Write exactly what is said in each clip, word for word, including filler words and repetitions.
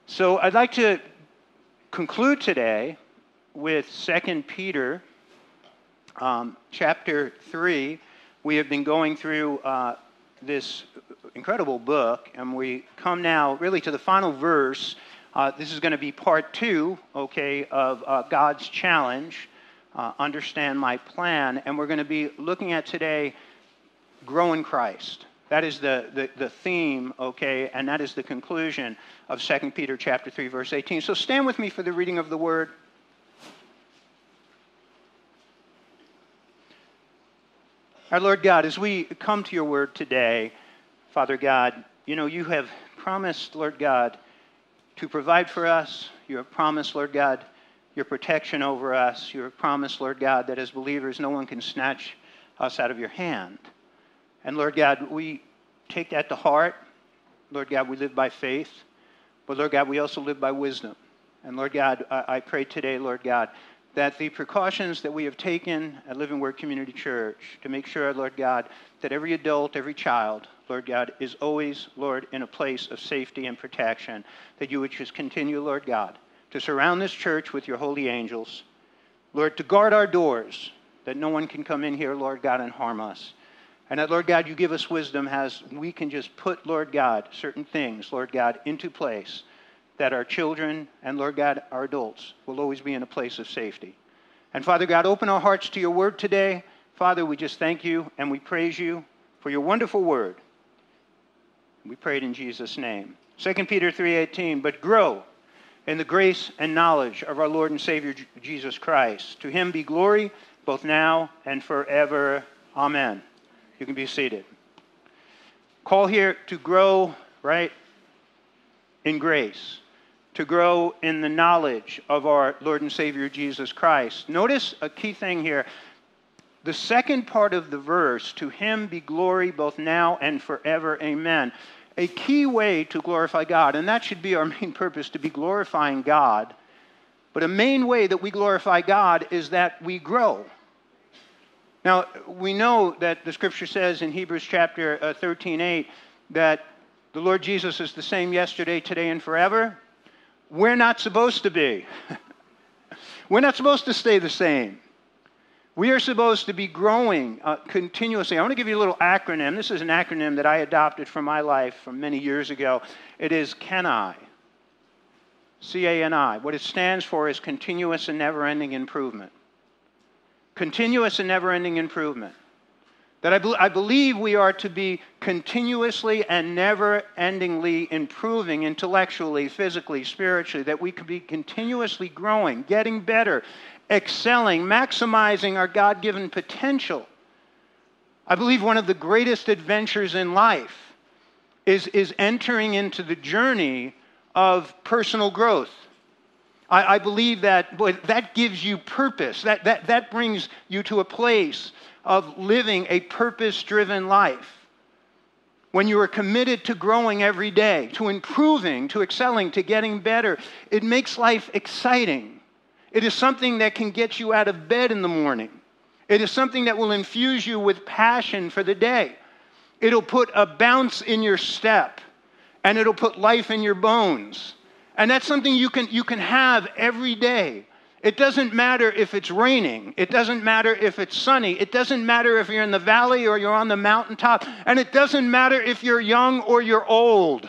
So I'd like to conclude today with Second Peter um, chapter three. We have been going through uh, this incredible book, and we come now really to the final verse. Uh, this is going to be part two, okay, of uh, God's challenge, uh, understand my plan, and we're going to be looking at today, grow in Christ. That is the, the, the theme, okay, and that is the conclusion of Second Peter chapter three, verse eighteen. So stand with me for the reading of the word. Our Lord God, as we come to your word today, Father God, you know, you have promised, Lord God, to provide for us. You have promised, Lord God, your protection over us. You have promised, Lord God, that as believers, no one can snatch us out of your hand. And Lord God, we take that to heart. Lord God, we live by faith. But Lord God, we also live by wisdom. And Lord God, I, I pray today, Lord God, that the precautions that we have taken at Living Word Community Church to make sure, Lord God, that every adult, every child, Lord God, is always, Lord, in a place of safety and protection, that you would just continue, Lord God, to surround this church with your holy angels, Lord, to guard our doors, that no one can come in here, Lord God, and harm us. And that, Lord God, you give us wisdom as we can just put, Lord God, certain things, Lord God, into place that our children and, Lord God, our adults will always be in a place of safety. And, Father God, open our hearts to your word today. Father, we just thank you and we praise you for your wonderful word. We pray it in Jesus' name. Second Peter three eighteen, but grow in the grace and knowledge of our Lord and Savior Jesus Christ. To him be glory both now and forever. Amen. You can be seated. Call here to grow, right, in grace, to grow in the knowledge of our Lord and Savior Jesus Christ. Notice a key thing here. The second part of the verse, to him be glory both now and forever. Amen. A key way to glorify God, and that should be our main purpose, to be glorifying God. But a main way that we glorify God is that we grow. Now, we know that the Scripture says in Hebrews chapter thirteen eight that the Lord Jesus is the same yesterday, today, and forever. We're not supposed to be. We're not supposed to stay the same. We are supposed to be growing uh, continuously. I want to give you a little acronym. This is an acronym that I adopted for my life from many years ago. It is CANI. C A N I. What it stands for is continuous and never-ending improvement. Continuous and never-ending improvement. That I, be- I believe we are to be continuously and never-endingly improving intellectually, physically, spiritually, that we could be continuously growing, getting better, excelling, maximizing our God-given potential. I believe one of the greatest adventures in life is, is entering into the journey of personal growth. I, I believe that boy, that gives you purpose. That, that, that brings you to a place of living a purpose-driven life. When you are committed to growing every day, to improving, to excelling, to getting better, it makes life exciting. It is something that can get you out of bed in the morning. It is something that will infuse you with passion for the day. It'll put a bounce in your step, and it'll put life in your bones. And that's something you can, you can have every day. It doesn't matter if it's raining. It doesn't matter if it's sunny. It doesn't matter if you're in the valley or you're on the mountaintop. And it doesn't matter if you're young or you're old.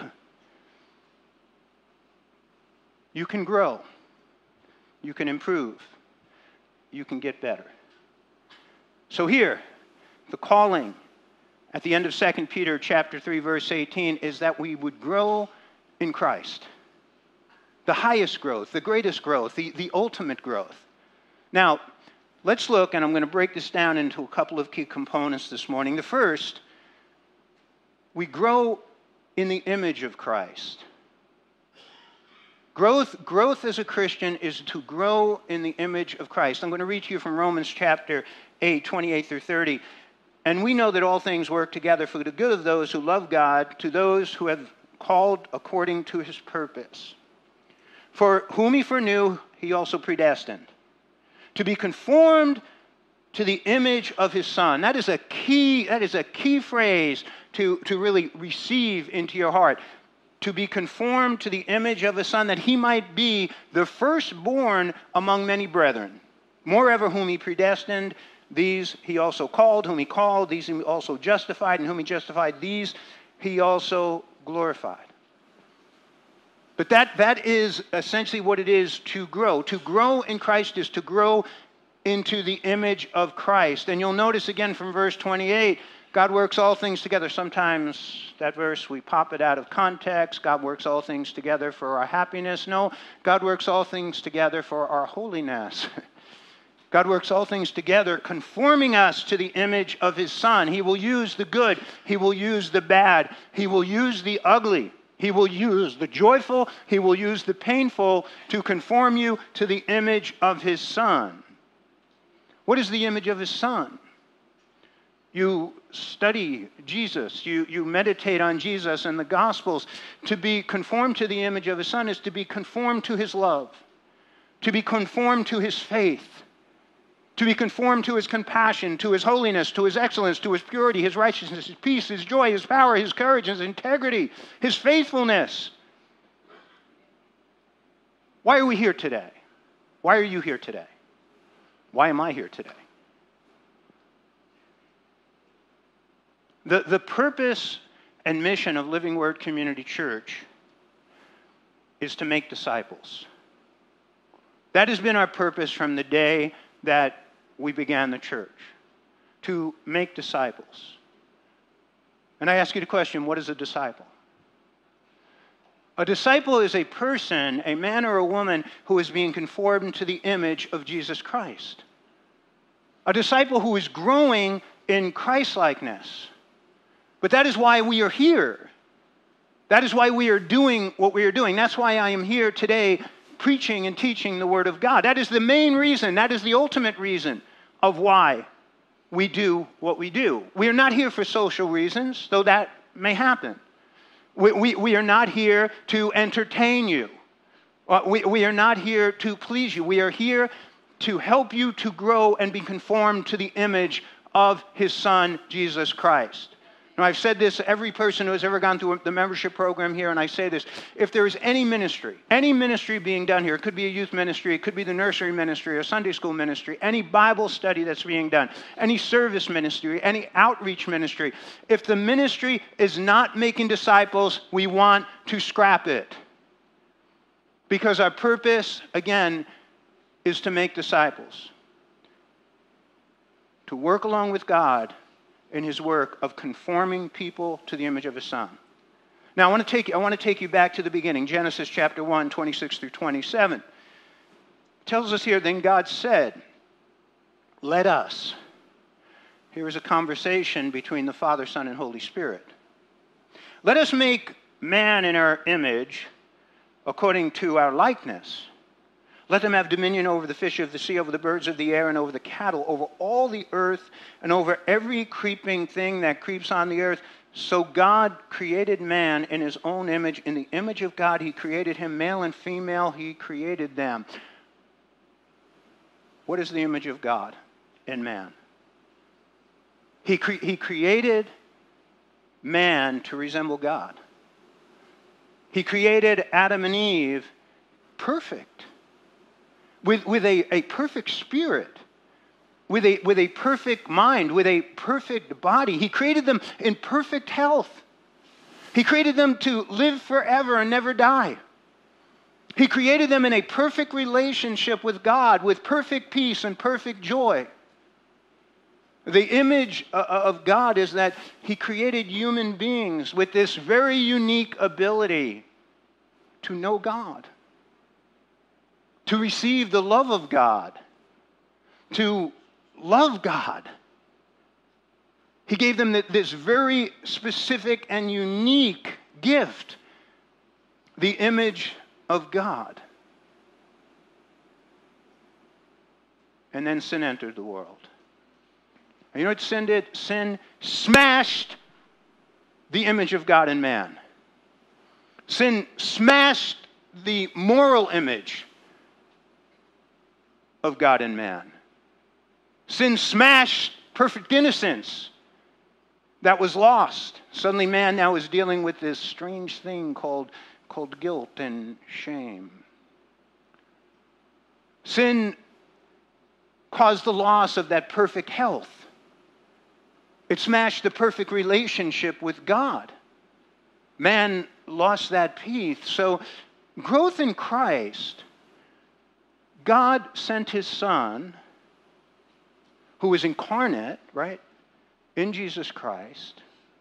You can grow. You can improve. You can get better. So here, the calling at the end of Second Peter chapter three, verse eighteen, is that we would grow in Christ. The highest growth, the greatest growth, the, the ultimate growth. Now, let's look, and I'm going to break this down into a couple of key components this morning. The first, we grow in the image of Christ. Growth, growth as a Christian is to grow in the image of Christ. I'm going to read to you from Romans chapter eight, twenty-eight through thirty. And we know that all things work together for the good of those who love God, to those who have called according to his purpose. For whom he foreknew, he also predestined to be conformed to the image of his Son. That is a key, that is a key phrase to, to really receive into your heart. to be conformed to the image of his Son, that he might be the firstborn among many brethren. Moreover, whom he predestined, these he also called. Whom he called, these he also justified. And whom he justified, these he also glorified. But that, that is essentially what it is to grow. To grow in Christ is to grow into the image of Christ. And you'll notice again from verse twenty-eight, God works all things together. Sometimes that verse, we pop it out of context. God works all things together for our happiness. No, God works all things together for our holiness. God works all things together, conforming us to the image of his Son. He will use the good. He will use the bad. He will use the ugly. He will use the joyful. He will use the painful to conform you to the image of his Son. What is the image of his Son? You study Jesus. You, you meditate on Jesus and the Gospels. To be conformed to the image of his Son is to be conformed to his love, to be conformed to his faith, to be conformed to his compassion, to his holiness, to his excellence, to his purity, his righteousness, his peace, his joy, his power, his courage, his integrity, his faithfulness. Why are we here today? Why are you here today? Why am I here today? The, the purpose and mission of Living Word Community Church is to make disciples. That has been our purpose from the day that we began the church, to make disciples. And I ask you the question, what is a disciple? A disciple is a person, a man or a woman, who is being conformed to the image of Jesus Christ. A disciple who is growing in Christ-likeness. But that is why we are here. That is why we are doing what we are doing. That's why I am here today preaching and teaching the Word of God. That is the main reason. That is the ultimate reason of why we do what we do. We are not here for social reasons, though that may happen. We, we, we are not here to entertain you. Uh, we, we are not here to please you. We are here to help you to grow and be conformed to the image of his Son, Jesus Christ. Now, I've said this to every person who has ever gone through the membership program here, and I say this. If there is any ministry, any ministry being done here, it could be a youth ministry, it could be the nursery ministry, or Sunday school ministry, any Bible study that's being done, any service ministry, any outreach ministry, if the ministry is not making disciples, we want to scrap it. Because our purpose, again, is to make disciples. To work along with God in his work of conforming people to the image of his Son. Now, I want to take you, I want to take you back to the beginning, Genesis chapter one, twenty-six through twenty-seven. It tells us here, then God said, let us. Here is a conversation between the Father, Son, and Holy Spirit. Let us make man in our image according to our likeness. Let them have dominion over the fish of the sea, over the birds of the air, and over the cattle, over all the earth, and over every creeping thing that creeps on the earth. So God created man in his own image. In the image of God, he created him. Male and female, he created them. What is the image of God in man? He, cre- he created man to resemble God. He created Adam and Eve perfect. With, with a, a perfect spirit, with a, with a perfect mind, with a perfect body. He created them in perfect health. He created them to live forever and never die. He created them in a perfect relationship with God, with perfect peace and perfect joy. The image of God is that he created human beings with this very unique ability to know God, to receive the love of God, to love God. He gave them this very specific and unique gift, the image of God. And then sin entered the world. And you know what sin did? Sin smashed the image of God in man. Sin smashed the moral image of God and man. Sin smashed perfect innocence that was lost. Suddenly man now is dealing with this strange thing called, called guilt and shame. Sin caused the loss of that perfect health. It smashed the perfect relationship with God. Man lost that peace. So growth in Christ, God sent his Son, who was incarnate, right, in Jesus Christ,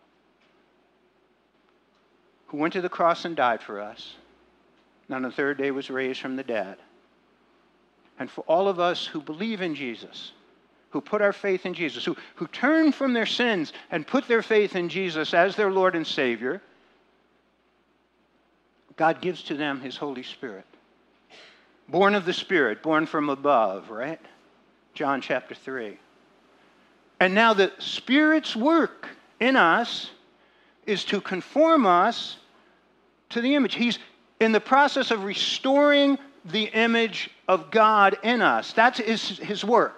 who went to the cross and died for us, and on the third day was raised from the dead. And for all of us who believe in Jesus, who put our faith in Jesus, who, who turn from their sins and put their faith in Jesus as their Lord and Savior, God gives to them his Holy Spirit. Born of the Spirit, born from above, right? John chapter three. And now the Spirit's work in us is to conform us to the image. He's in the process of restoring the image of God in us. That's his, his work.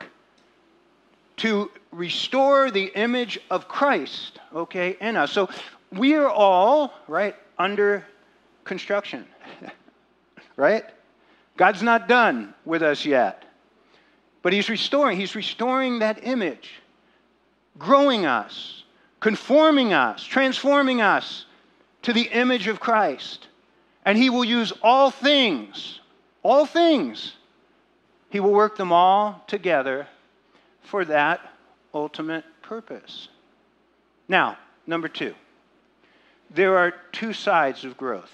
To restore the image of Christ, okay, in us. So we are all, right, under construction, right? God's not done with us yet. But he's restoring. He's restoring that image. Growing us, conforming us, transforming us to the image of Christ. And he will use all things, all things, he will work them all together for that ultimate purpose. Now, number two, there are two sides of growth.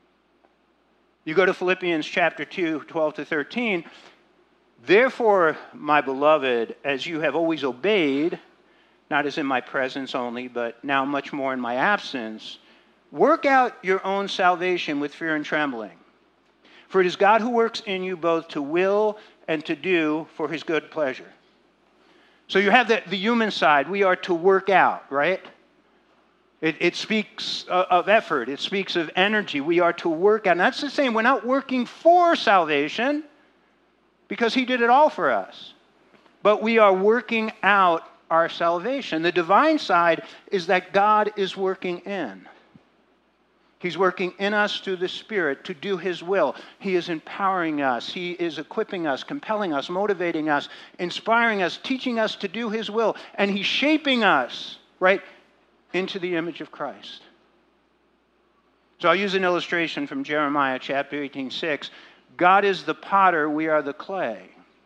You go to Philippians chapter two, twelve to thirteen. Therefore, my beloved, as you have always obeyed, not as in my presence only, but now much more in my absence, work out your own salvation with fear and trembling. For it is God who works in you both to will and to do for his good pleasure. So you have the, the human side. We are to work out, right? It, it speaks of effort. It speaks of energy. We are to work out. And that's the same. We're not working for salvation because he did it all for us. But we are working out our salvation. The divine side is that God is working in. He's working in us through the Spirit to do his will. He is empowering us. He is equipping us, compelling us, motivating us, inspiring us, teaching us to do his will. And he's shaping us, right, into the image of Christ. So I'll use an illustration from Jeremiah chapter eighteen, six. God is the potter, we are the clay.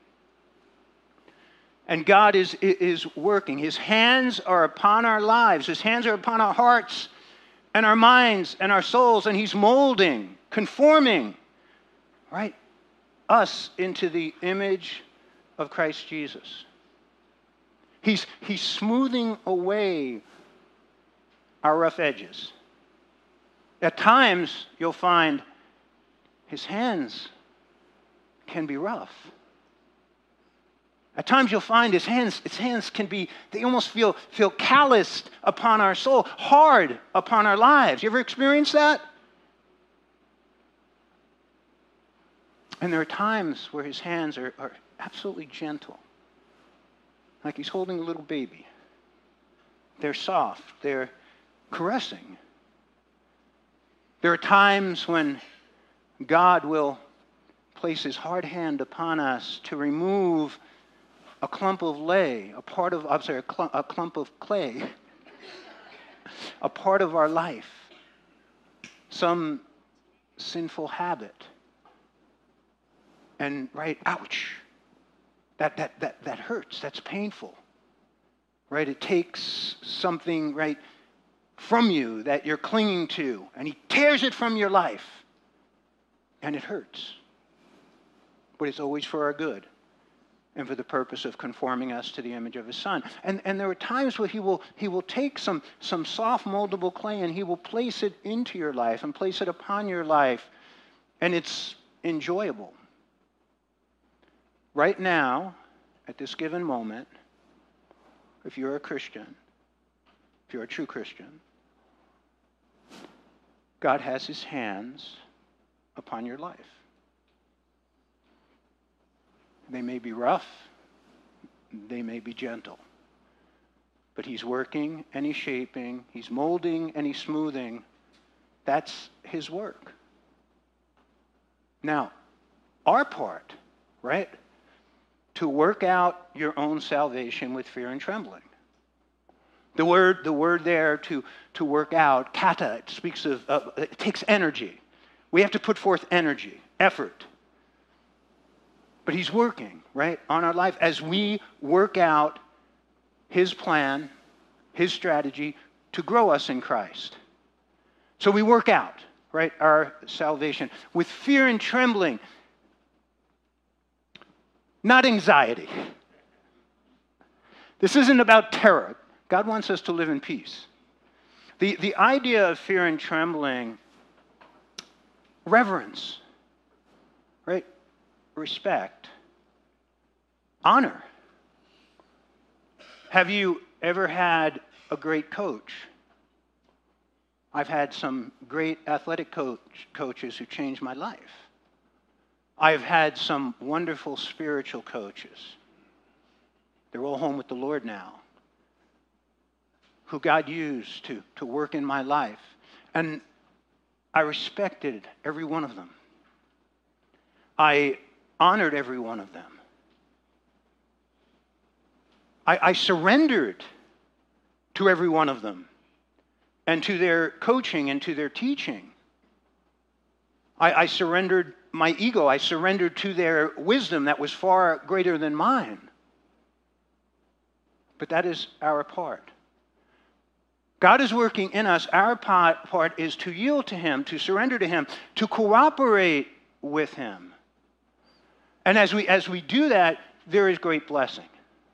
And God is, is working. His hands are upon our lives. His hands are upon our hearts and our minds and our souls. And he's molding, conforming, right, us into the image of Christ Jesus. He's, he's smoothing away our rough edges. At times, you'll find his hands can be rough. At times you'll find his hands, his hands can be, they almost feel, feel calloused upon our soul, hard upon our lives. You ever experienced that? And there are times where his hands are, are absolutely gentle, like he's holding a little baby. They're soft, they're caressing. There are times when God will place his hard hand upon us to remove a clump of lay, a part of, I'm sorry, a clump, a clump of clay, a part of our life, some sinful habit. And, right, ouch, that, that, that, that hurts, that's painful, right? It takes something, right, from you that you're clinging to, and he tears it from your life, and it hurts. But it's always for our good and for the purpose of conforming us to the image of his Son. And, and there are times where he will, he will take some, some soft moldable clay and he will place it into your life and place it upon your life, and it's enjoyable. Right now, at this given moment, if you're a Christian, if you're a true Christian, God has his hands upon your life. They may be rough, they may be gentle, but he's working and he's shaping, he's molding and he's smoothing. That's his work. Now, our part, right? To work out your own salvation with fear and trembling. The word, the word there to, to work out, kata, it speaks of, uh, it takes energy. We have to put forth energy, effort. But he's working, right, on our life as we work out his plan, his strategy to grow us in Christ. So we work out, right, our salvation with fear and trembling, not anxiety. This isn't about terror. God wants us to live in peace. The, the idea of fear and trembling, reverence, right, respect, honor. Have you ever had a great coach? I've had some great athletic coach, coaches who changed my life. I've had some wonderful spiritual coaches. They're all home with the Lord now, who God used to, to work in my life. And I respected every one of them. I honored every one of them. I, I surrendered to every one of them and to their coaching and to their teaching. I, I surrendered my ego. I surrendered to their wisdom that was far greater than mine. But that is our part. God is working in us. Our part, part is to yield to him, to surrender to him, to cooperate with him. And as we, as we do that, there is great blessing.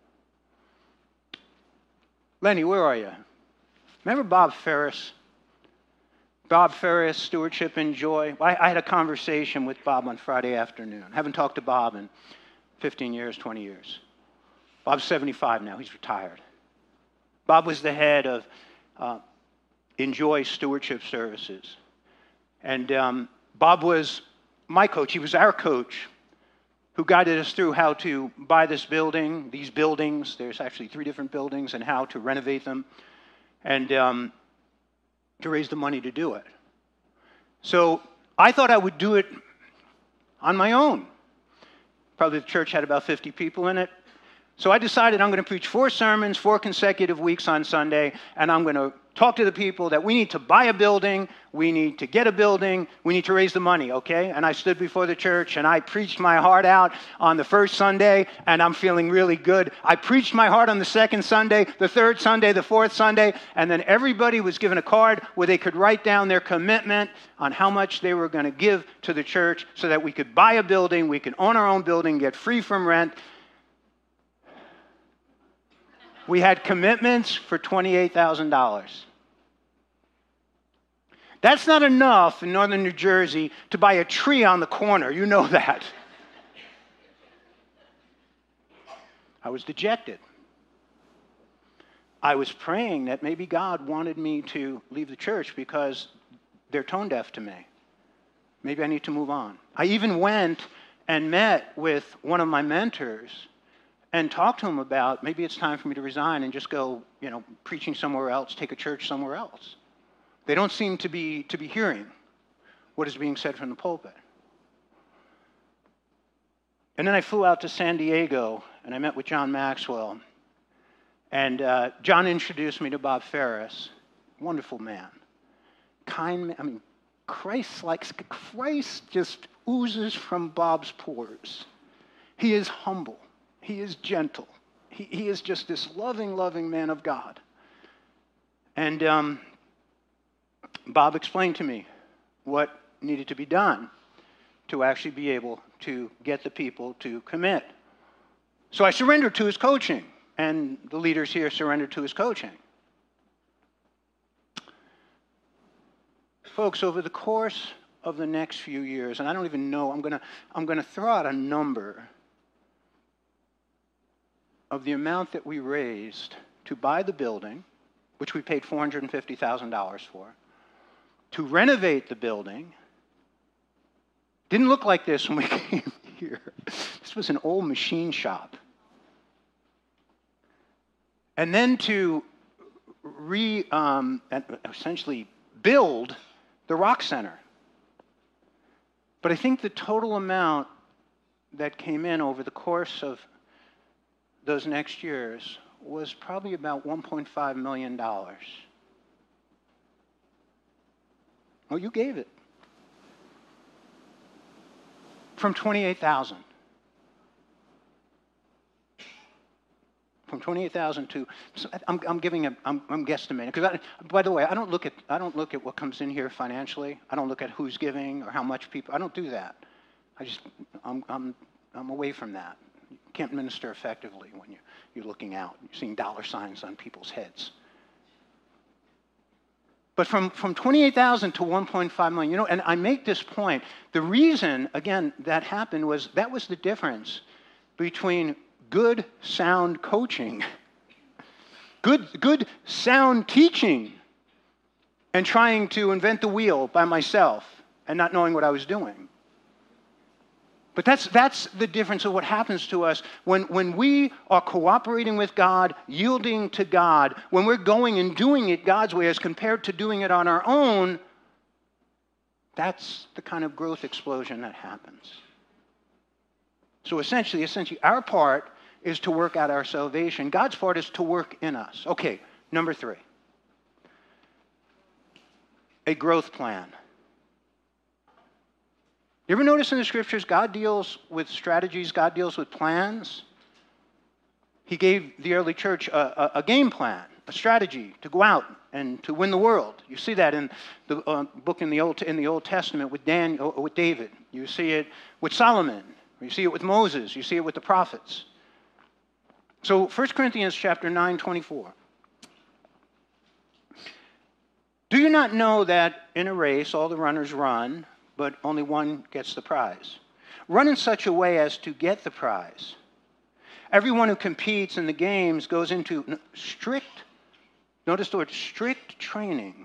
Lenny, where are you? Remember Bob Ferris? Bob Ferris, Stewardship and Joy. I, I had a conversation with Bob on Friday afternoon. I haven't talked to Bob in fifteen years, twenty years. Bob's seventy-five now. He's retired. Bob was the head of uh, Enjoy Stewardship Services. And um, Bob was my coach. He was our coach who guided us through how to buy this building, these buildings. There's actually three different buildings, and how to renovate them, and um, to raise the money to do it. So I thought I would do it on my own. Probably the church had about fifty people in it. So I decided I'm going to preach four sermons, four consecutive weeks on Sunday, and I'm going to talk to the people that we need to buy a building, we need to get a building, we need to raise the money, okay? And I stood before the church, and I preached my heart out on the first Sunday, and I'm feeling really good. I preached my heart on the second Sunday, the third Sunday, the fourth Sunday, and then everybody was given a card where they could write down their commitment on how much they were going to give to the church so that we could buy a building, we could own our own building, get free from rent. We had commitments for twenty-eight thousand dollars. That's not enough in northern New Jersey to buy a tree on the corner. You know that. I was dejected. I was praying that maybe God wanted me to leave the church because they're tone deaf to me. Maybe I need to move on. I even went and met with one of my mentors and talk to him about maybe it's time for me to resign and just go, you know, preaching somewhere else, take a church somewhere else. They don't seem to be to be hearing what is being said from the pulpit. And then I flew out to San Diego, and I met with John Maxwell. And uh, John introduced me to Bob Ferris, wonderful man, kind man. I mean, Christ likes Christ just oozes from Bob's pores. He is humble. He is gentle. He, he is just this loving, loving man of God. And um, Bob explained to me what needed to be done to actually be able to get the people to commit. So I surrendered to his coaching, and the leaders here surrendered to his coaching. Folks, over the course of the next few years, and I don't even know, I'm going to I'm going to throw out a number of the amount that we raised to buy the building, which we paid four hundred fifty thousand dollars for, to renovate the building. Didn't look like this when we came here. This was an old machine shop. And then to re, um, essentially build the Rock Center. But I think the total amount that came in over the course of those next years was probably about one point five million dollars. Oh, you gave it. From twenty-eight thousand. From twenty-eight thousand to, so I'm, I'm giving a, I'm, I'm guesstimating. Because by the way, I don't look at, I don't look at what comes in here financially. I don't look at who's giving or how much people. I don't do that. I just, I'm, I'm, I'm away from that. You can't minister effectively when you, you're looking out. You're seeing dollar signs on people's heads. But from, from twenty-eight thousand to one point five million, you know, and I make this point. The reason, again, that happened was that was the difference between good, sound coaching, good, good, sound teaching, and trying to invent the wheel by myself and not knowing what I was doing. But that's, that's the difference of what happens to us when, when we are cooperating with God, yielding to God, when we're going and doing it God's way as compared to doing it on our own. That's the kind of growth explosion that happens. So essentially, essentially, our part is to work out our salvation. God's part is to work in us. Okay, number three. A growth plan. You ever notice in the scriptures, God deals with strategies, God deals with plans? He gave the early church a, a, a game plan, a strategy to go out and to win the world. You see that in the uh, book in the Old in the Old Testament with Daniel, with David. You see it with Solomon. You see it with Moses. You see it with the prophets. So First Corinthians chapter nine, twenty-four. Do you not know that in a race all the runners run, but only one gets the prize? Run in such a way as to get the prize. Everyone who competes in the games goes into strict, notice the word, strict training.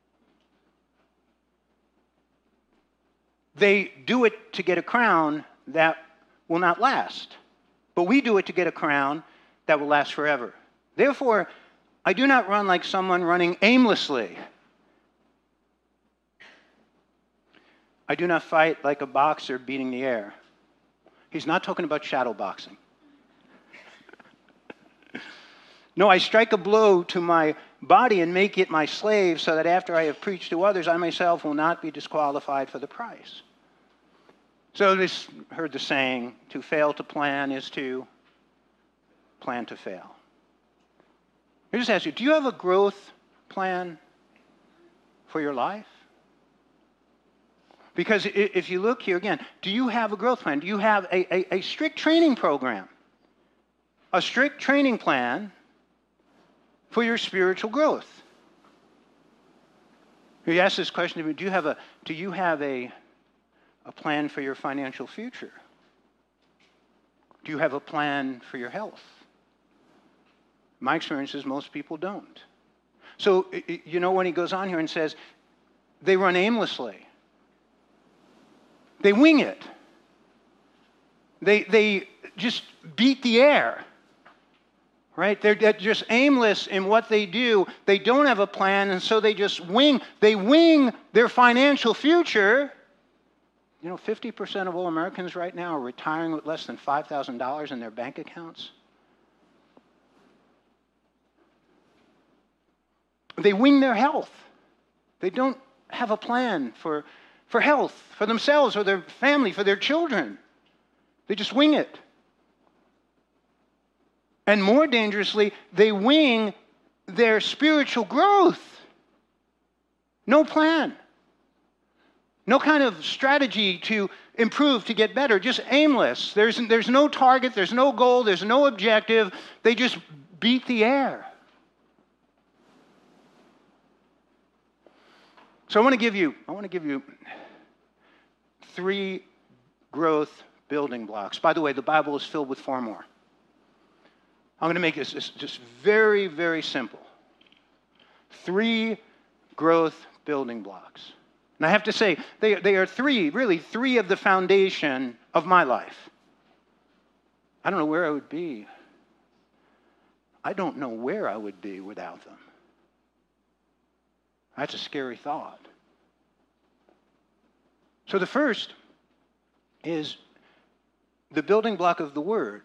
They do it to get a crown that will not last, but we do it to get a crown that will last forever. Therefore, I do not run like someone running aimlessly. I do not fight like a boxer beating the air. He's not talking about shadow boxing. No, I strike a blow to my body and make it my slave, so that after I have preached to others, I myself will not be disqualified for the prize. So this heard the saying, to fail to plan is to plan to fail. I just ask you, do you have a growth plan for your life? Because if you look here again, do you have a growth plan? Do you have a, a, a strict training program? A strict training plan for your spiritual growth? You ask this question to me, do you have a, do you have a, a plan for your financial future? Do you have a plan for your health? My experience is most people don't. So, you know, when he goes on here and says, they run aimlessly. They wing it. They, they just beat the air. Right? They're, they're just aimless in what they do. They don't have a plan, and so they just wing. They wing their financial future. You know, fifty percent of all Americans right now are retiring with less than five thousand dollars in their bank accounts. They wing their health. They don't have a plan for, for health, for themselves, for their family, for their children. They just wing it. And more dangerously, they wing their spiritual growth. No plan. No kind of strategy to improve, to get better. Just aimless. There's, there's no target, there's no goal, there's no objective. They just beat the air. So I want to give you, I want to give you three growth building blocks. By the way, the Bible is filled with far more. I'm going to make this just very, very simple. Three growth building blocks. And I have to say, they, they are three, really three of the foundation of my life. I don't know where I would be. I don't know where I would be without them. That's a scary thought. So the first is the building block of the Word.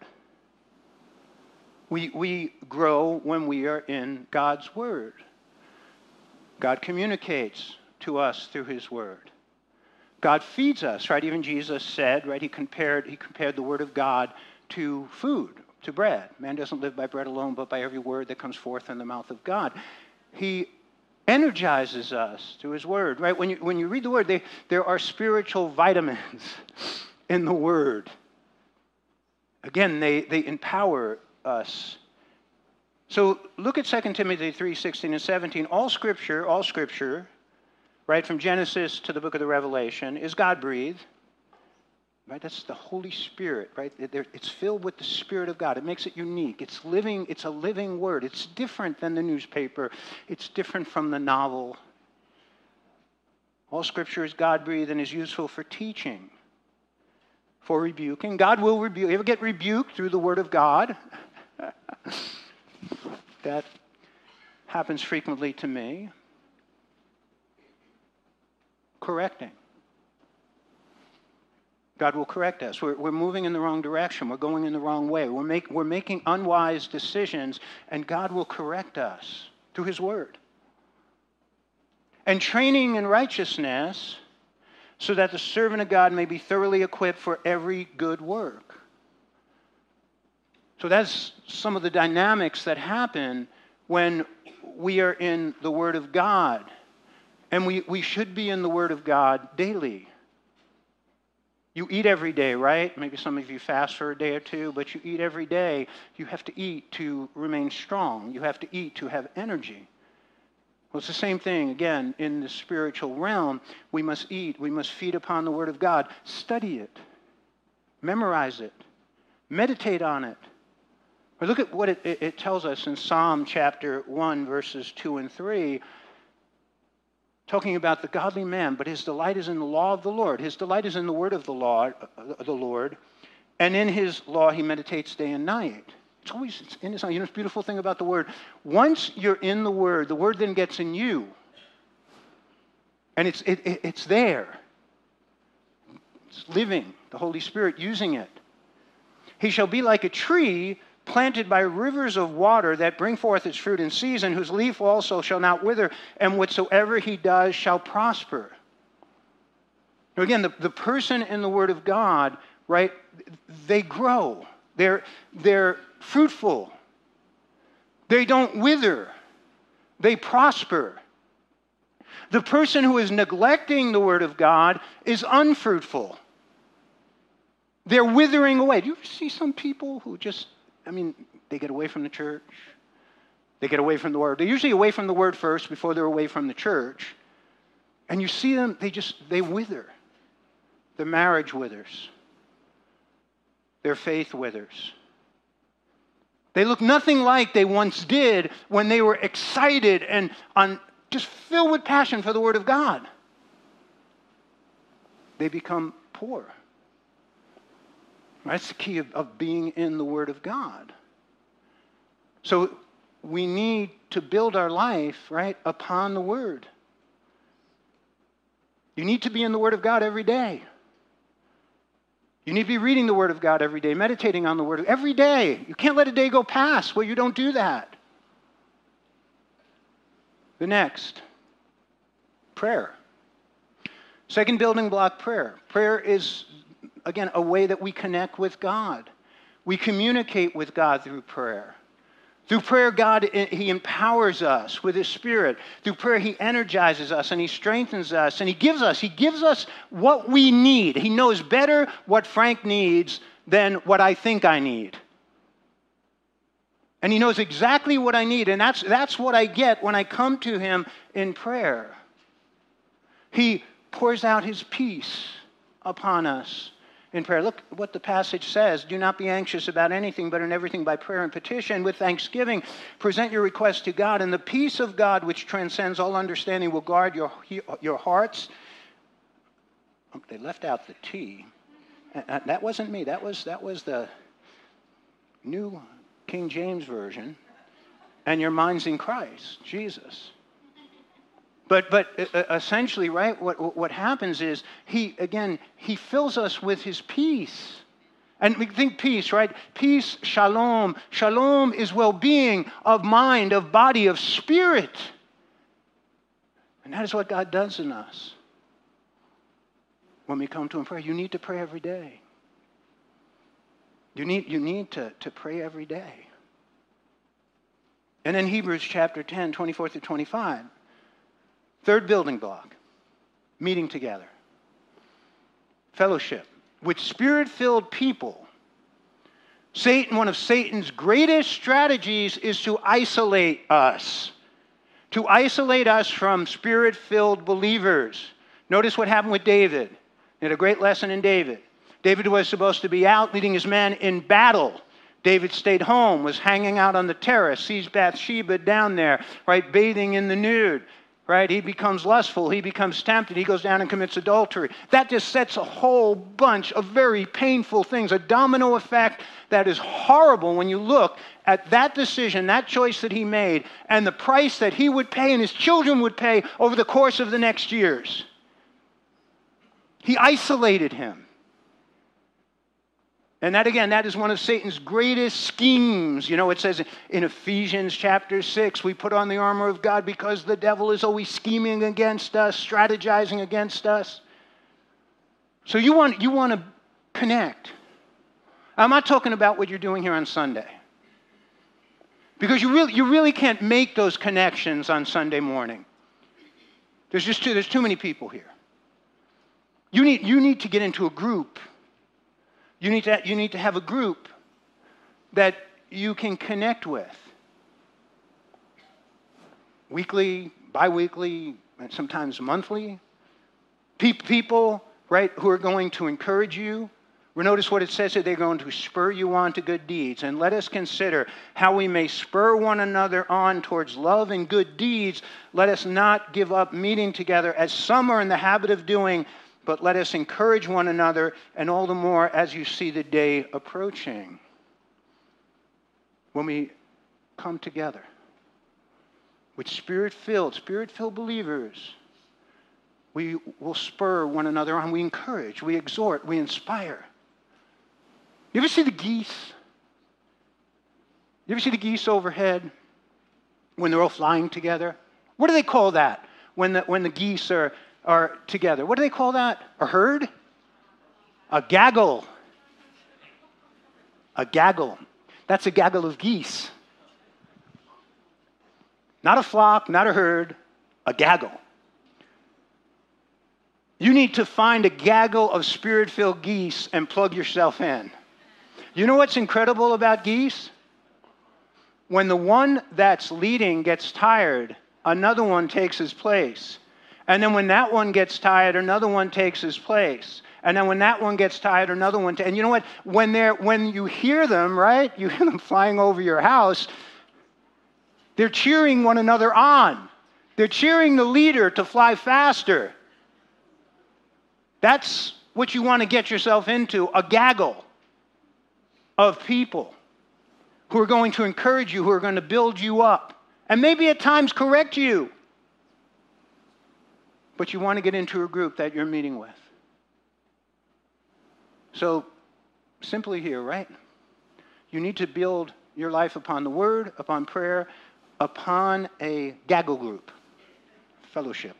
We, we grow when we are in God's Word. God communicates to us through His Word. God feeds us, right? Even Jesus said, right? He compared, he compared the Word of God to food, to bread. Man doesn't live by bread alone, but by every word that comes forth in the mouth of God. He energizes us through His Word, right? When you, when you read the Word, they, there are spiritual vitamins in the Word. Again, they, they empower us. So look at Second Timothy three, sixteen and seventeen. All Scripture, all Scripture, right, from Genesis to the book of the Revelation, is God-breathed. Right? That's the Holy Spirit, right? It's filled with the Spirit of God. It makes it unique. It's living, it's a living word. It's different than the newspaper. It's different from the novel. All Scripture is God-breathed and is useful for teaching, for rebuking. God will rebuke. You ever get rebuked through the Word of God? That happens frequently to me. Correcting. God will correct us. We're, we're moving in the wrong direction. We're going in the wrong way. We're, make, we're making unwise decisions, and God will correct us through His Word. And training in righteousness so that the servant of God may be thoroughly equipped for every good work. So that's some of the dynamics that happen when we are in the Word of God. And we, we should be in the Word of God daily. You eat every day, right? Maybe some of you fast for a day or two, but you eat every day. You have to eat to remain strong. You have to eat to have energy. Well, it's the same thing, again, in the spiritual realm. We must eat. We must feed upon the Word of God. Study it. Memorize it. Meditate on it. Or look at what it, it, it tells us in Psalm chapter one, verses two and three. Talking about the godly man, but his delight is in the law of the Lord. His delight is in the word of the Lord, uh, the Lord, and in His law he meditates day and night. It's always it's in His law. You know, the beautiful thing about the Word. Once you're in the Word, the Word then gets in you, and it's it, it, it's there. It's living. The Holy Spirit using it. He shall be like a tree planted by rivers of water that bring forth its fruit in season, whose leaf also shall not wither, and whatsoever he does shall prosper. Now again, the, the person in the Word of God, right, they grow. They're, they're fruitful. They don't wither. They prosper. The person who is neglecting the Word of God is unfruitful. They're withering away. Do you ever see some people who just I mean, they get away from the church. They get away from the Word. They're usually away from the Word first before they're away from the church. And you see them, they just, they wither. Their marriage withers. Their faith withers. They look nothing like they once did when they were excited and on, just filled with passion for the Word of God. They become poor. That's the key of, of being in the Word of God. So we need to build our life, right, upon the Word. You need to be in the Word of God every day. You need to be reading the Word of God every day, meditating on the Word every day. You can't let a day go past where you don't do that. The next, prayer. Second building block, prayer. Prayer is, again, a way that we connect with God. We communicate with God through prayer. Through prayer, God, He empowers us with His Spirit. Through prayer, He energizes us and He strengthens us and He gives us, He gives us what we need. He knows better what Frank needs than what I think I need. And He knows exactly what I need, and that's, that's what I get when I come to Him in prayer. He pours out His peace upon us in prayer. Look what the passage says. Do not be anxious about anything, but in everything by prayer and petition with thanksgiving. Present your requests to God, and the peace of God, which transcends all understanding, will guard your, your hearts. Oh, they left out the T. Uh, that wasn't me. That was, that was the New King James Version. And your minds in Christ, Jesus. But, but essentially, right, what, what happens is, he, again, he fills us with his peace. And we think peace, right? Peace, shalom. Shalom is well-being of mind, of body, of spirit. And that is what God does in us. When we come to him in prayer, you need to pray every day. You need, you need to, to pray every day. And then Hebrews chapter ten, twenty-four through twenty-five. Third building block, meeting together. Fellowship with spirit-filled people. Satan, one of Satan's greatest strategies is to isolate us. To isolate us from spirit-filled believers. Notice what happened with David. He had a great lesson in David. David was supposed to be out leading his men in battle. David stayed home, was hanging out on the terrace, sees Bathsheba down there, right, bathing in the nude. Right? He becomes lustful. He becomes tempted. He goes down and commits adultery. That just sets a whole bunch of very painful things, a domino effect that is horrible when you look at that decision, that choice that he made, and the price that he would pay and his children would pay over the course of the next years. He isolated him. And that, again, that is one of Satan's greatest schemes. You know, it says in Ephesians chapter six, we put on the armor of God because the devil is always scheming against us, strategizing against us. So you want, you want to connect. I'm not talking about what you're doing here on Sunday. Because you really, you really can't make those connections on Sunday morning. There's just too, there's too many people here. You need, you need to get into a group. You need to, you need to have a group that you can connect with. Weekly, bi-weekly, and sometimes monthly. Pe- people, right, who are going to encourage you. Notice what it says that they're going to spur you on to good deeds. And let us consider how we may spur one another on towards love and good deeds. Let us not give up meeting together as some are in the habit of doing, but let us encourage one another, and all the more as you see the day approaching. When we come together with spirit-filled, spirit-filled believers, we will spur one another on. We encourage, we exhort, we inspire. You ever see the geese? You ever see the geese overhead when they're all flying together? What do they call that when the, when the geese are... are together? What do they call that? A herd? A gaggle. A gaggle. That's a gaggle of geese. Not a flock, not a herd, a gaggle. You need to find a gaggle of spirit-filled geese and plug yourself in. You know what's incredible about geese? When the one that's leading gets tired, another one takes his place. And then when that one gets tired, another one takes his place. And then when that one gets tired, another one... T- and you know what? When they're when you hear them, right? You hear them flying over your house. They're cheering one another on. They're cheering the leader to fly faster. That's what you want to get yourself into, a gaggle of people who are going to encourage you, who are going to build you up. And maybe at times correct you. But you want to get into a group that you're meeting with. So, simply here, right? You need to build your life upon the Word, upon prayer, upon a gaggle group, fellowship.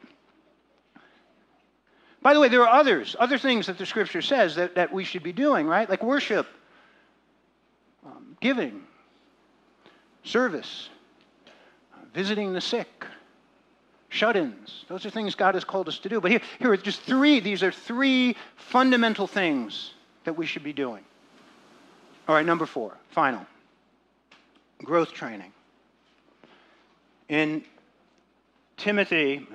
By the way, there are others, other things that the Scripture says that, that we should be doing, right? Like worship, um, giving, service, visiting the sick, shut-ins. Those are things God has called us to do. But here, here are just three. These are three fundamental things that we should be doing. All right, number four, final. Growth training. In Timothy,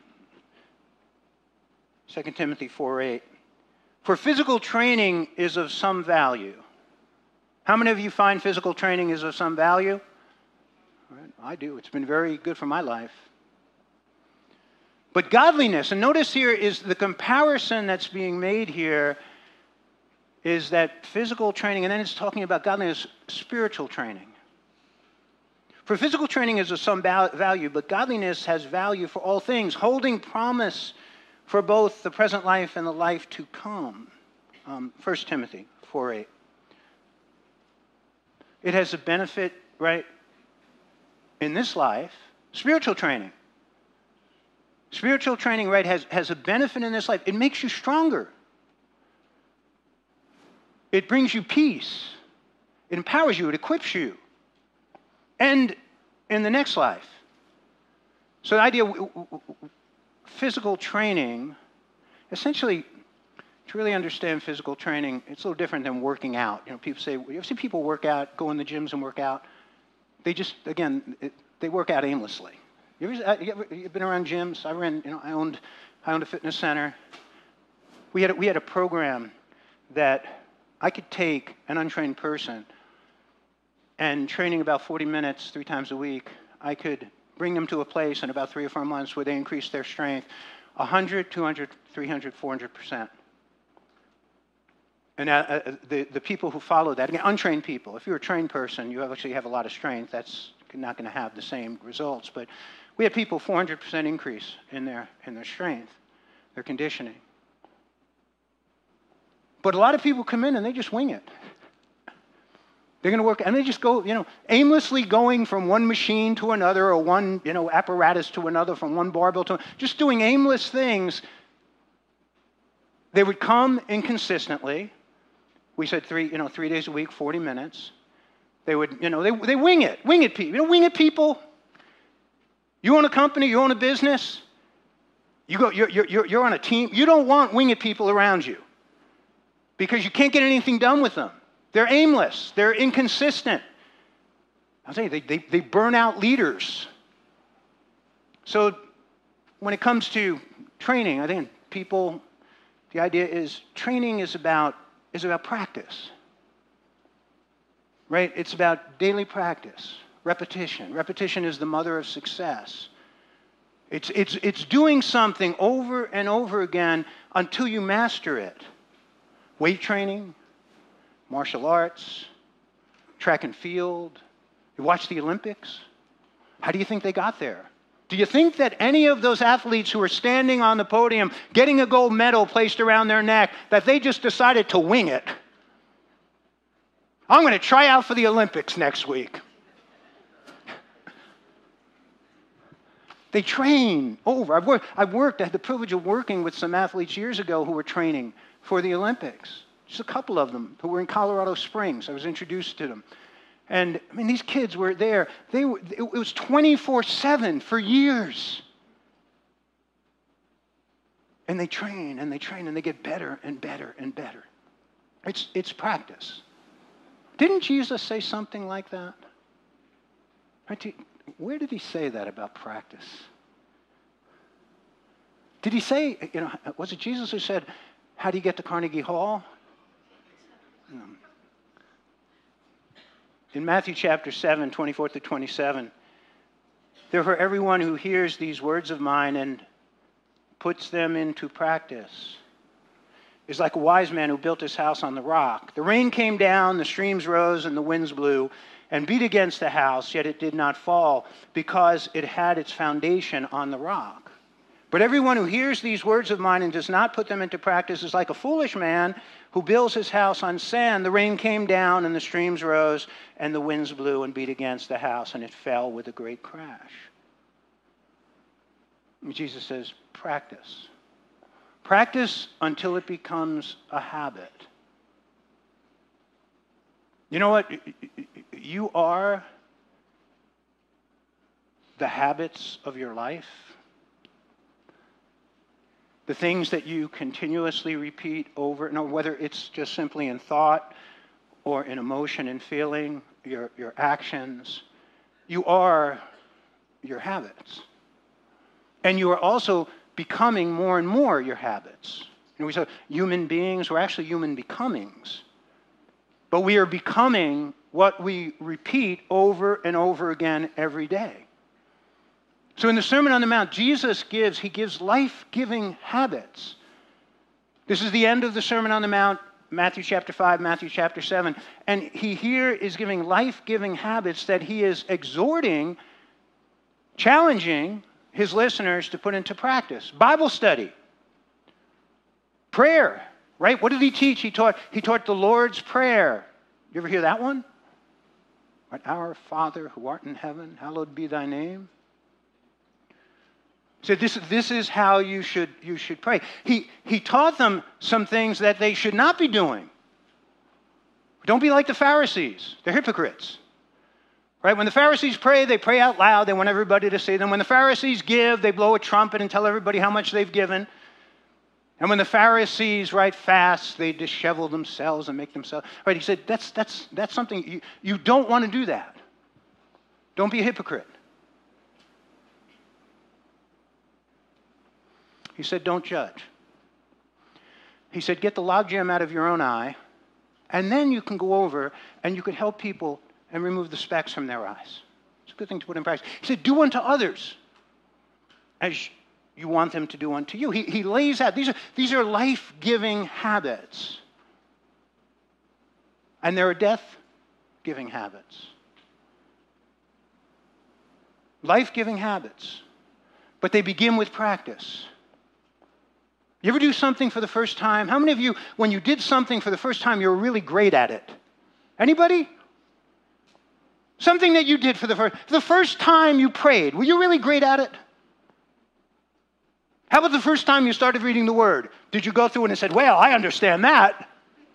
Second Timothy four eight, for physical training is of some value. How many of you find physical training is of some value? All right, I do. It's been very good for my life. But godliness, and notice here is the comparison that's being made here is that physical training, and then it's talking about godliness, spiritual training. For physical training is of some value, but godliness has value for all things, holding promise for both the present life and the life to come. Um, First Timothy four eight. It has a benefit, right, in this life. Spiritual training. Spiritual training, right, has, has a benefit in this life. It makes you stronger. It brings you peace. It empowers you. It equips you. And in the next life. So the idea of physical training, essentially, to really understand physical training, it's a little different than working out. You know, people say, you ever see people work out, go in the gyms and work out? They just, again, it, they work out aimlessly. You ever, you ever you've been around gyms? I ran, you know, I owned, I owned a fitness center. We had, a, we had a program that I could take an untrained person and training about forty minutes three times a week, I could bring them to a place in about three or four months where they increase their strength one hundred, two hundred, three hundred, four hundred percent. And uh, the, the people who follow that, again, untrained people, if you're a trained person, you actually have a lot of strength. That's not going to have the same results. But we had people four hundred percent increase in their, in their strength, their conditioning. But a lot of people come in and they just wing it. They're going to work, and they just go, you know, aimlessly going from one machine to another or one, you know, apparatus to another, from one barbell to another, just doing aimless things. They would come inconsistently. We said three, you know, three days a week, forty minutes. They would, you know, they, they wing it, wing it people. You know, wing it people. You own a company, you own a business. You go, you're, you're, you're on a team. You don't want wing it people around you because you can't get anything done with them. They're aimless. They're inconsistent. I'll tell you, they, they, they burn out leaders. So when it comes to training, I think people, the idea is training is about, is about practice. Right? It's about daily practice, repetition. Repetition is the mother of success. It's, it's, it's doing something over and over again until you master it. Weight training, martial arts, track and field. You watch the Olympics. How do you think they got there? Do you think that any of those athletes who are standing on the podium getting a gold medal placed around their neck, that they just decided to wing it? I'm going to try out for the Olympics next week. They train over. I've worked, I've worked, I had the privilege of working with some athletes years ago who were training for the Olympics. Just a couple of them who were in Colorado Springs. I was introduced to them. And, I mean, these kids were there. They were, it was twenty-four seven for years. And they train, and they train, and they get better and better and better. It's, it's practice. Didn't Jesus say something like that? Where did he say that about practice? Did he say, you know, was it Jesus who said, how do you get to Carnegie Hall? In Matthew chapter seven, twenty-four to twenty-seven, therefore everyone who hears these words of mine and puts them into practice is like a wise man who built his house on the rock. The rain came down, the streams rose, and the winds blew and beat against the house, yet it did not fall, because it had its foundation on the rock. But everyone who hears these words of mine and does not put them into practice is like a foolish man who builds his house on sand. The rain came down, and the streams rose, and the winds blew and beat against the house, and it fell with a great crash. Jesus says, practice. Practice until it becomes a habit. You know what? You are the habits of your life. The things that you continuously repeat over and over, whether it's just simply in thought or in emotion and feeling, your, your actions, you are your habits. And you are also becoming more and more your habits. And we say human beings, we're actually human becomings. But we are becoming what we repeat over and over again every day. So in the Sermon on the Mount, Jesus gives, he gives life-giving habits. This is the end of the Sermon on the Mount. Matthew chapter five, Matthew chapter seven. And he here is giving life-giving habits that he is exhorting, challenging his listeners to put into practice. Bible study. Prayer, right? What did he teach? He taught, he taught the Lord's Prayer. You ever hear that one? Right? Our Father who art in heaven, hallowed be thy name. So this, this is how you should, you should pray. He, he taught them some things that they should not be doing. Don't be like the Pharisees. They're hypocrites. Right? When the Pharisees pray, they pray out loud. They want everybody to see them. When the Pharisees give, they blow a trumpet and tell everybody how much they've given. And when the Pharisees, right, fast, they dishevel themselves and make themselves... Right, he said, that's, that's, that's something... You, you don't want to do that. Don't be a hypocrite. He said, don't judge. He said, get the logjam out of your own eye, and then you can go over and you can help people and remove the specks from their eyes. It's a good thing to put in practice. He said, do unto others as you want them to do unto you. He, he lays out, these are, these are life-giving habits. And there are death-giving habits. Life-giving habits. But they begin with practice. You ever do something for the first time? How many of you, when you did something for the first time, you were really great at it? Anybody? Something that you did for the first, the first time you prayed, were you really great at it? How about the first time you started reading the Word? Did you go through it and said, well, I understand that?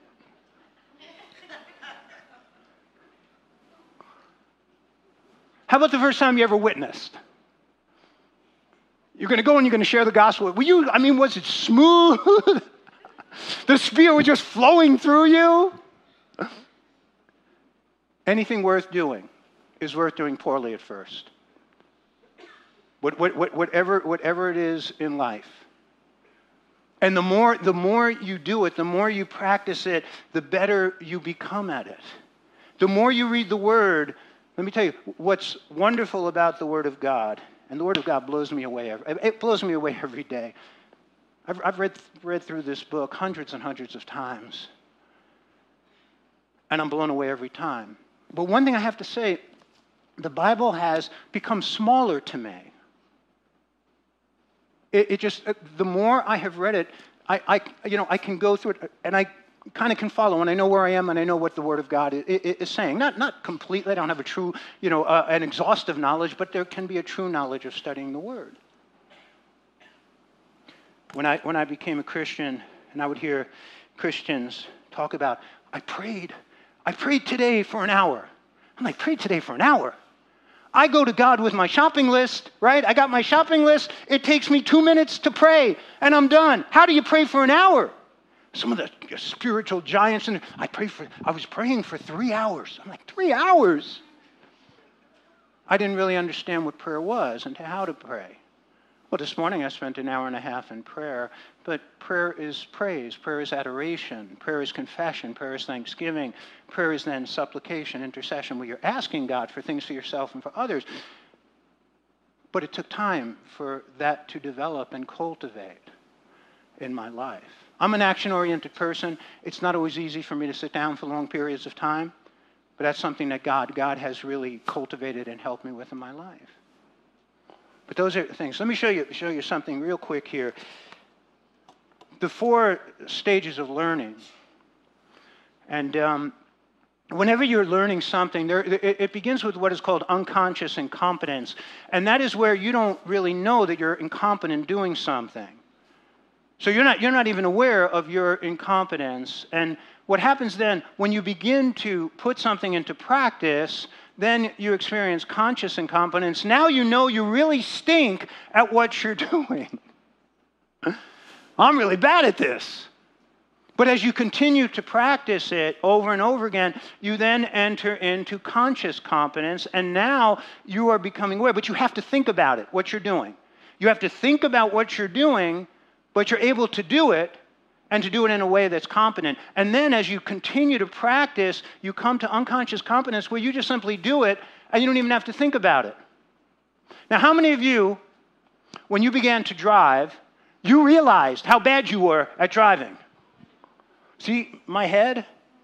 How about the first time you ever witnessed? You're going to go and you're going to share the gospel. Were you, I mean, was it smooth? The Spirit was just flowing through you? Anything worth doing is worth doing poorly at first. What, what, what, whatever, whatever it is in life. And the more, the more you do it, the more you practice it, the better you become at it. The more you read the Word, let me tell you, what's wonderful about the Word of God, and the Word of God blows me away. It blows me away every day. I've, I've read, read through this book hundreds and hundreds of times. And I'm blown away every time. But one thing I have to say, the Bible has become smaller to me. It, it just, the more I have read it, I, I, you know, I can go through it, and I kind of can follow, and I know where I am, and I know what the Word of God is, is saying. Not, not completely. I don't have a true, you know, uh, an exhaustive knowledge, but there can be a true knowledge of studying the Word. When I when I became a Christian, and I would hear Christians talk about, I prayed, I prayed today for an hour. I'm like, prayed today for an hour? I go to God with my shopping list, right? I got my shopping list. It takes me two minutes to pray, and I'm done. How do you pray for an hour? Some of the spiritual giants, and I pray for. I was praying for three hours. I'm like, three hours? I didn't really understand what prayer was and how to pray. Well, this morning I spent an hour and a half in prayer, but prayer is praise, prayer is adoration, prayer is confession, prayer is thanksgiving, prayer is then supplication, intercession, where you're asking God for things for yourself and for others. But it took time for that to develop and cultivate in my life. I'm an action-oriented person. It's not always easy for me to sit down for long periods of time, but that's something that God, God has really cultivated and helped me with in my life. But those are things. Let me show you, show you something real quick here. The four stages of learning. And um, whenever you're learning something, there, it, it begins with what is called unconscious incompetence. And that is where you don't really know that you're incompetent doing something. So you're not, you're not even aware of your incompetence. And what happens then, when you begin to put something into practice, then you experience conscious incompetence. Now you know you really stink at what you're doing. I'm really bad at this. But as you continue to practice it over and over again, you then enter into conscious competence, and now you are becoming aware. But you have to think about it, what you're doing. You have to think about what you're doing, but you're able to do it, and to do it in a way that's competent. And then as you continue to practice, you come to unconscious competence where you just simply do it, and you don't even have to think about it. Now, how many of you, when you began to drive, you realized how bad you were at driving? See my head?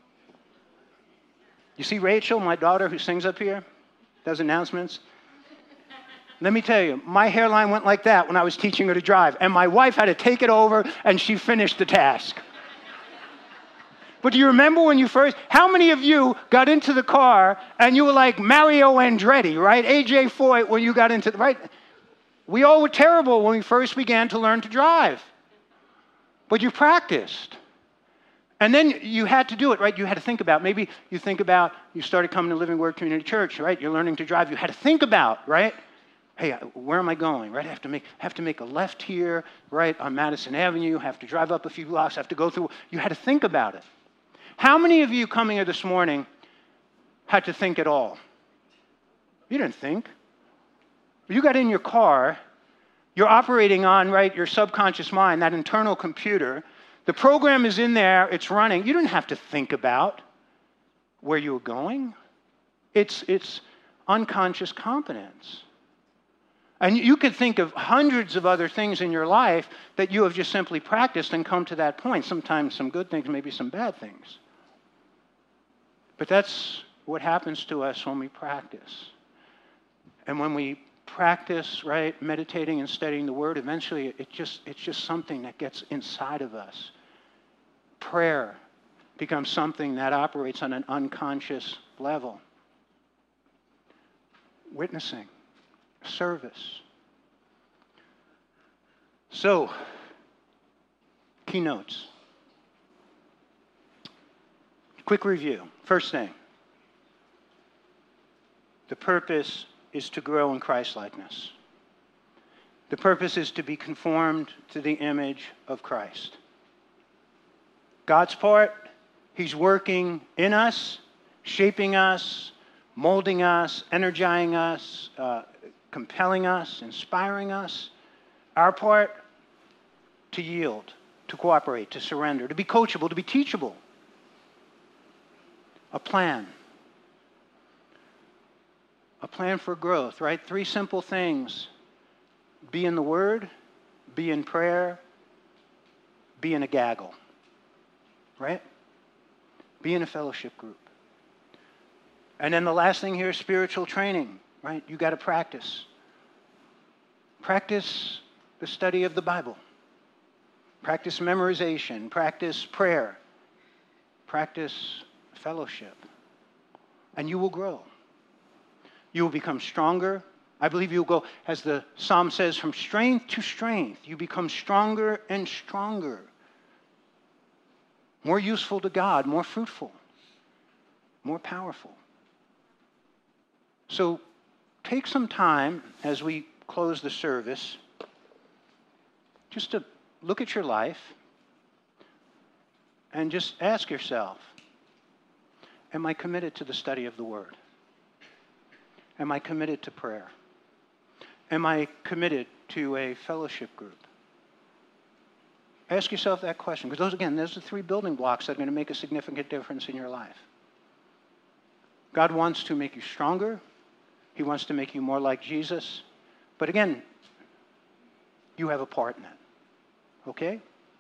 You see Rachel, my daughter who sings up here, does announcements? Let me tell you, my hairline went like that when I was teaching her to drive, and my wife had to take it over, and she finished the task. But do you remember when you first, how many of you got into the car and you were like Mario Andretti, right? A J Foyt when you got into the, right? We all were terrible when we first began to learn to drive. But you practiced. And then you had to do it, right? You had to think about, maybe you think about, you started coming to Living Word Community Church, right? You're learning to drive. You had to think about, right? Hey, where am I going, right? I have to make, have to make a left here, right, on Madison Avenue, have to drive up a few blocks, have to go through. You had to think about it. How many of you coming here this morning had to think at all? You didn't think. You got in your car, you're operating on, right, your subconscious mind, that internal computer. The program is in there, it's running. You didn't have to think about where you were going. It's, it's unconscious competence. And you could think of hundreds of other things in your life that you have just simply practiced and come to that point. Sometimes some good things, maybe some bad things. But that's what happens to us when we practice. And when we practice, right, meditating and studying the Word, eventually it just, it's just something that gets inside of us. Prayer becomes something that operates on an unconscious level. Witnessing. Service. So, keynotes. Quick review. First thing. The purpose is to grow in Christ-likeness. The purpose is to be conformed to the image of Christ. God's part, He's working in us, shaping us, molding us, energizing us, uh, compelling us, inspiring us. Our part, to yield, to cooperate, to surrender, to be coachable, to be teachable. A plan. A plan for growth, right? Three simple things. Be in the Word, be in prayer, be in a gaggle, right? Be in a fellowship group. And then the last thing here is spiritual training, right? You got to practice. Practice the study of the Bible. Practice memorization. Practice prayer. Practice fellowship. And you will grow. You will become stronger. I believe you'll go, as the psalm says, from strength to strength. You become stronger and stronger. More useful to God, more fruitful, more powerful. So take some time as we close the service just to look at your life and just ask yourself, am I committed to the study of the Word? Am I committed to prayer? Am I committed to a fellowship group? Ask yourself that question, because those, again, those are three building blocks that are going to make a significant difference in your life. God wants to make you stronger. He wants to make you more like Jesus. But again, you have a part in that. Okay?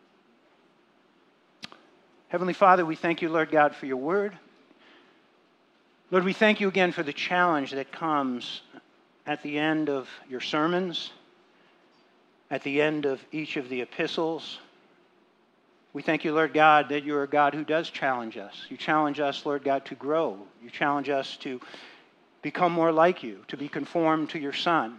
Heavenly Father, we thank you, Lord God, for your word. Lord, we thank you again for the challenge that comes at the end of your sermons, at the end of each of the epistles. We thank you, Lord God, that you're a God who does challenge us. You challenge us, Lord God, to grow. You challenge us to become more like you, to be conformed to your Son.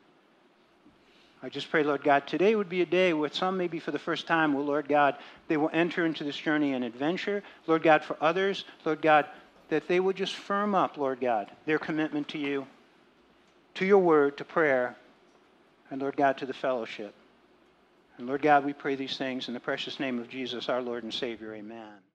I just pray, Lord God, today would be a day where some, maybe for the first time, will, Lord God, they will enter into this journey and adventure. Lord God, for others, Lord God, that they would just firm up, Lord God, their commitment to you, to your word, to prayer, and, Lord God, to the fellowship. And, Lord God, we pray these things in the precious name of Jesus, our Lord and Savior. Amen.